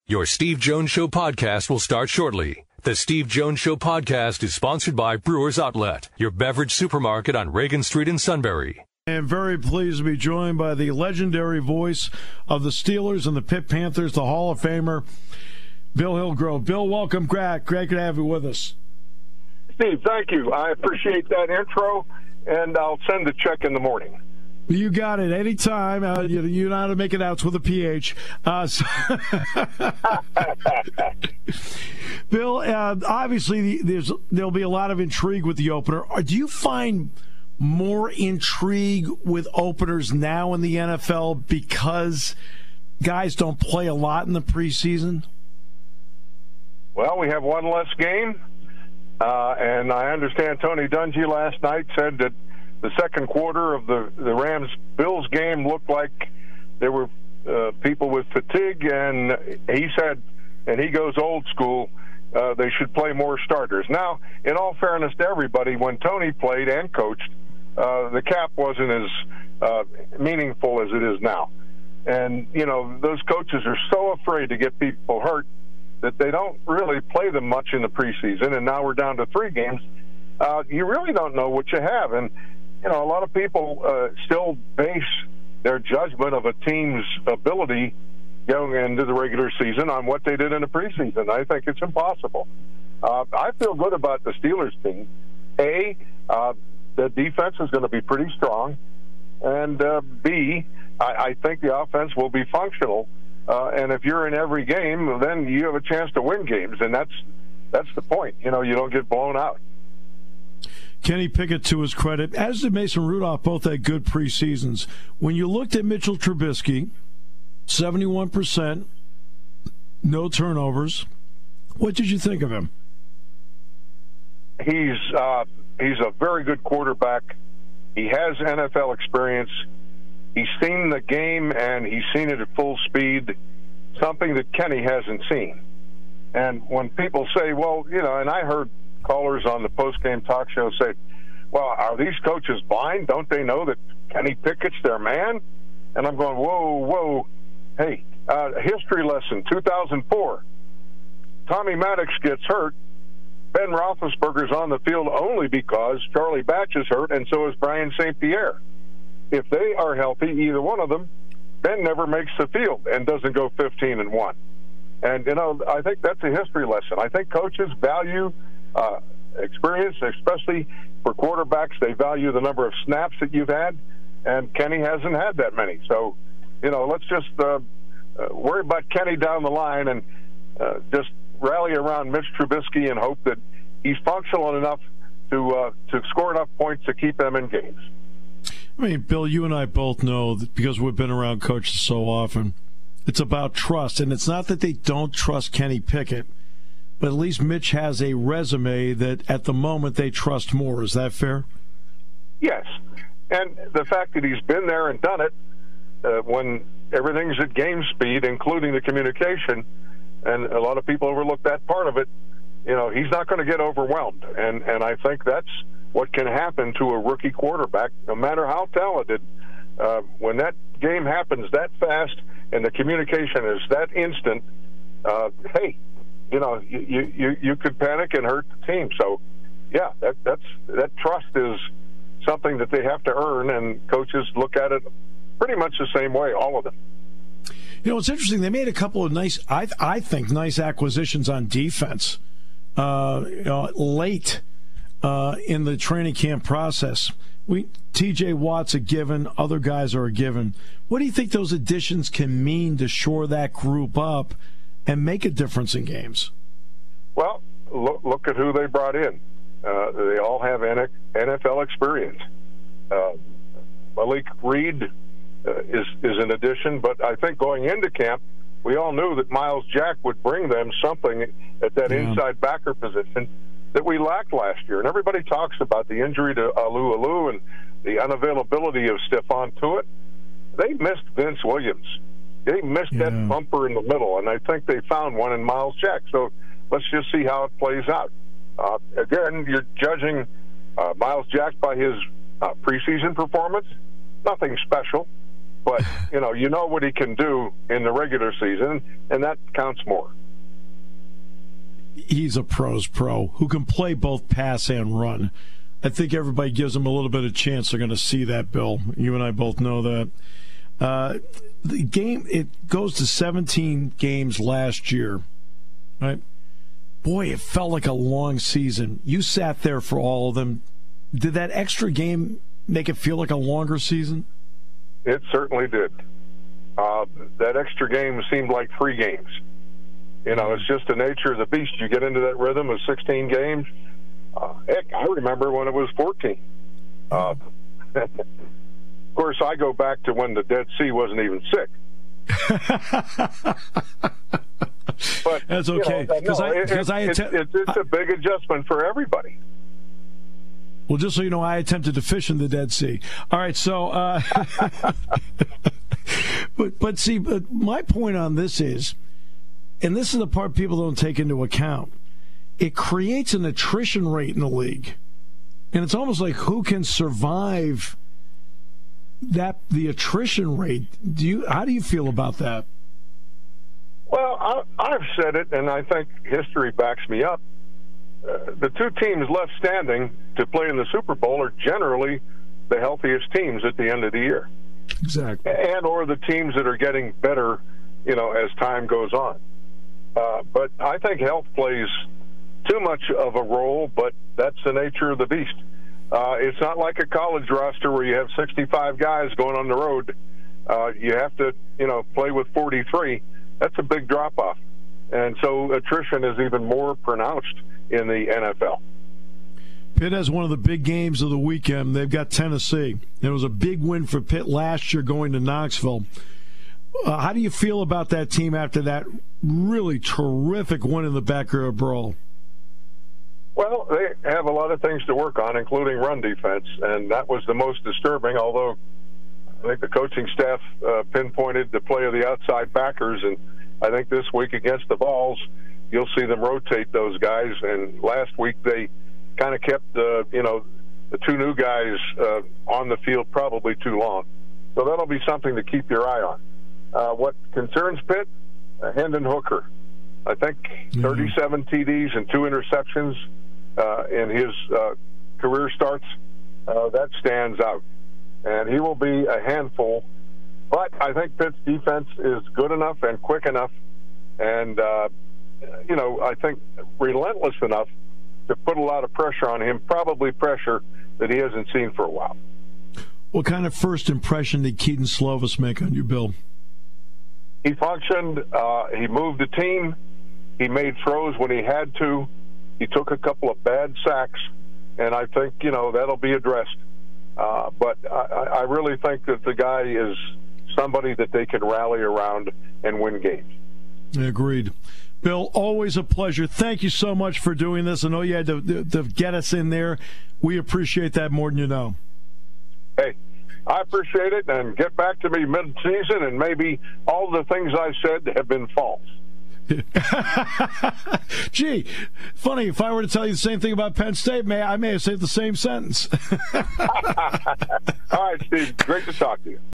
Your Steve Jones Show podcast will start shortly. The Steve Jones Show podcast is sponsored by Brewers Outlet, your beverage supermarket on Reagan Street in Sunbury. I am very pleased to be joined by the legendary voice of the Steelers and the Pitt Panthers, the Hall of Famer, Bill Hillgrove. Bill, welcome. Great to have you with us. Steve, thank you. I appreciate that intro, and I'll send the check in the morning. You got it. Anytime. You know how to make announcements with a PH. Bill, obviously there'll be a lot of intrigue with the opener. Do you find more intrigue with openers now in the NFL because guys don't play a lot in the preseason? Well, we have one less game, and I understand Tony Dungy last night said that the second quarter of the Rams-Bills game looked like there were people with fatigue, and he said, and he goes old school, they should play more starters. Now, in all fairness to everybody, when Tony played and coached, the cap wasn't as meaningful as it is now. And, you know, those coaches are so afraid to get people hurt that they don't really play them much in the preseason, and now we're down to 3 games. You really don't know what you have. And, you know, a lot of people still base their judgment of a team's ability going into the regular season on what they did in the preseason. I think it's impossible. I feel good about the Steelers team. The defense is going to be pretty strong. And B, I think the offense will be functional. And if you're in every game, then you have a chance to win games. And that's the point. You know, you don't get blown out. Kenny Pickett, to his credit, as did Mason Rudolph, both had good preseasons. When you looked at Mitchell Trubisky, 71%, no turnovers, what did you think of him? He's a very good quarterback. He has NFL experience. He's seen the game, and he's seen it at full speed, something that Kenny hasn't seen. And when people say, well, you know, and I heard callers on the post-game talk show say, well, are these coaches blind? Don't they know that Kenny Pickett's their man? And I'm going, whoa. Hey, history lesson, 2004. Tommy Maddox gets hurt. Ben Roethlisberger's on the field only because Charlie Batch is hurt, and so is Brian St. Pierre. If they are healthy, either one of them, Ben never makes the field and doesn't go 15-1. And, you know, I think that's a history lesson. I think coaches value experience, especially for quarterbacks. They value the number of snaps that you've had, and Kenny hasn't had that many. So, you know, let's just worry about Kenny down the line and just rally around Mitch Trubisky and hope that he's functional enough to score enough points to keep them in games. I mean, Bill, you and I both know that because we've been around coaches so often, it's about trust. And it's not that they don't trust Kenny Pickett, but at least Mitch has a resume that at the moment they trust more. Is that fair? Yes. And the fact that he's been there and done it when everything's at game speed, including the communication, and a lot of people overlook that part of it, you know, he's not going to get overwhelmed. And I think that's what can happen to a rookie quarterback, no matter how talented. When that game happens that fast and the communication is that instant, hey, you know, you could panic and hurt the team. So, yeah, that trust is something that they have to earn, and coaches look at it pretty much the same way, all of them. You know, it's interesting. They made a couple of nice, I think, nice acquisitions on defense late in the training camp process. T.J. Watt's a given. Other guys are a given. What do you think those additions can mean to shore that group up and make a difference in games? Well, look at who they brought in. They all have NFL experience. Malik Reed is an addition, but I think going into camp, we all knew that Miles Jack would bring them something at that inside backer position that we lacked last year. And everybody talks about the injury to Alu and the unavailability of Stephon Tuitt. They missed Vince Williams. They missed that bumper in the middle, and I think they found one in Miles Jack. So let's just see how it plays out. Again, you're judging Miles Jack by his preseason performance. Nothing special. But, you know what he can do in the regular season, and that counts more. He's a pro's pro who can play both pass and run. I think everybody gives him a little bit of chance. They're going to see that, Bill. You and I both know that. The game, it goes to 17 games last year, right? Boy, it felt like a long season. You sat there for all of them. Did that extra game make it feel like a longer season? It certainly did. That extra game seemed like 3 games. It's just the nature of the beast. You get into that rhythm of 16 games. Heck, I remember when it was 14. Of course, I go back to when the Dead Sea wasn't even sick. But that's okay. It's a big adjustment for everybody. Well, just so you know, I attempted to fish in the Dead Sea. All right, so, but see, my point on this is, and this is the part people don't take into account, it creates an attrition rate in the league. And it's almost like who can survive the attrition rate. How do you feel about that? Well, I've said it, and I think history backs me up. The 2 teams left standing to play in the Super Bowl are generally the healthiest teams at the end of the year. Exactly. And or the teams that are getting better, as time goes on. But I think health plays too much of a role, but that's the nature of the beast. It's not like a college roster where you have 65 guys going on the road. You have to, play with 43. That's a big drop-off. And so attrition is even more pronounced in the NFL. Pitt has one of the big games of the weekend. They've got Tennessee. It was a big win for Pitt last year going to Knoxville. How do you feel about that team after that really terrific win in the backyard brawl? Well, they have a lot of things to work on, including run defense, and that was the most disturbing, although I think the coaching staff pinpointed the play of the outside backers, and I think this week against the Vols, you'll see them rotate those guys, and last week they kind of kept the 2 new guys on the field probably too long. So that'll be something to keep your eye on. What concerns Pitt? Hendon Hooker. I think 37 TDs and 2 interceptions in his career starts. That stands out. And he will be a handful. But I think Pitt's defense is good enough and quick enough and, I think relentless enough to put a lot of pressure on him, probably pressure that he hasn't seen for a while. What kind of first impression did Keaton Slovis make on you, Bill? He functioned. He moved the team. He made throws when he had to. He took a couple of bad sacks, and I think, that'll be addressed. But I really think that the guy is somebody that they can rally around and win games. Agreed. Bill, always a pleasure. Thank you so much for doing this. I know you had to get us in there. We appreciate that more than you know. Hey, I appreciate it, and get back to me mid-season, and maybe all the things I said have been false. Gee, funny, if I were to tell you the same thing about Penn State, I may have said the same sentence. All right, Steve, great to talk to you.